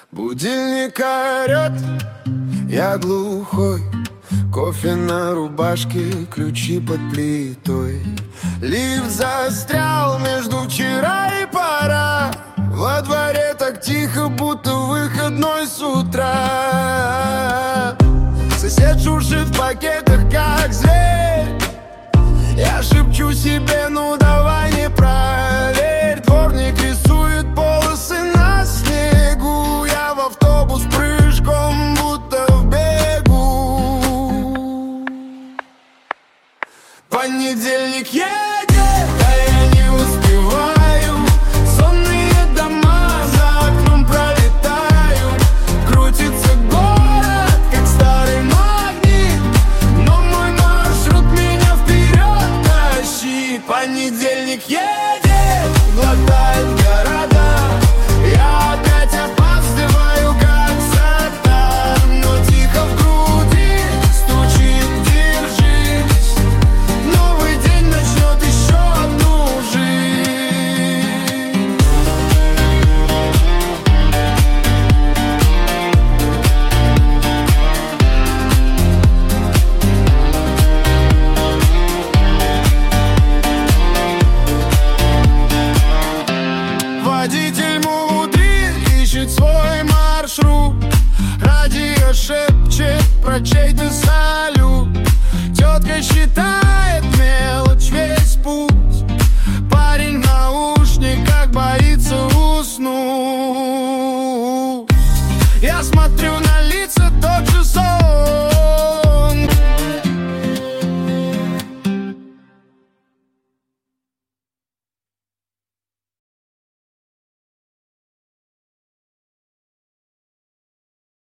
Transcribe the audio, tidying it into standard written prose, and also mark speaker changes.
Speaker 1: Будильник орёт, я глухой. Кофе на рубашке, ключи под плитой. Лифт застрял между вчера и пора. Во дворе так тихо, будто выходной с утра. Сосед шуршит в пакетах, как зверь. Я шепчу себе, ну давай не проверь. Дворник рисует полосы на снегу. Я в автобус прыжком, будто в бегу. Понедельник едет, а я не успеваю. Сонные дома за окном пролетают. Крутится город, как старый магнит, но мой маршрут меня вперед тащит. Понедельник едет, глотает города. Я опять опаздываю, как сатан, но тихо в груди стучит, держись. Новый день начнет еще одну жизнь. Водитель мудрит, ищет свой маршрут. Радио шепчет про чей-то салют. Тетка считает мелочь весь путь. Парень в наушниках боится уснуть. Я смотрю